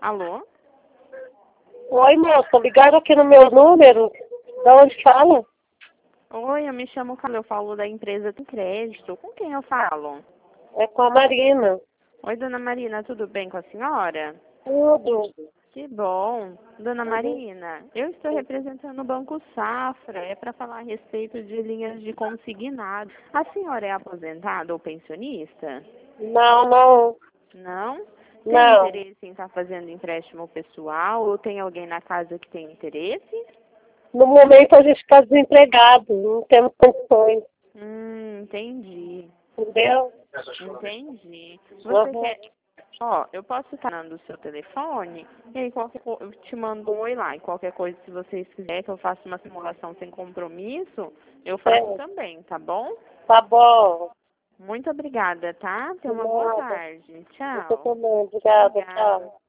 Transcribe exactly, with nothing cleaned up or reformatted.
Alô? Oi, moça, ligaram aqui no meu número. Da onde fala? Oi, eu me chamo Carla, eu falo da empresa Tem Crédito. Com quem eu falo? É com a Marina. Oi, dona Marina, tudo bem com a senhora? Tudo. Que bom. Dona Uhum. Marina, eu estou representando o Banco Safra. É para falar a respeito de linhas de consignado. A senhora é aposentada ou pensionista? Não, não, Não? Tem não. interesse em estar fazendo empréstimo pessoal ou tem alguém na casa que tem interesse? No momento a gente está desempregado, não temos condições, Hum, entendi. entendeu? Entendi. Você Uhum. quer. Ó, eu posso estar dando o seu telefone e aí qualquer co... eu te mando um oi lá. E qualquer coisa, se vocês quiserem que eu faça uma simulação sem compromisso, eu faço É, também, tá bom? tá bom. Muito obrigada, tá? Tenha De uma boa nada. tarde. Você Tchau. também. Obrigada, Obrigada. tchau.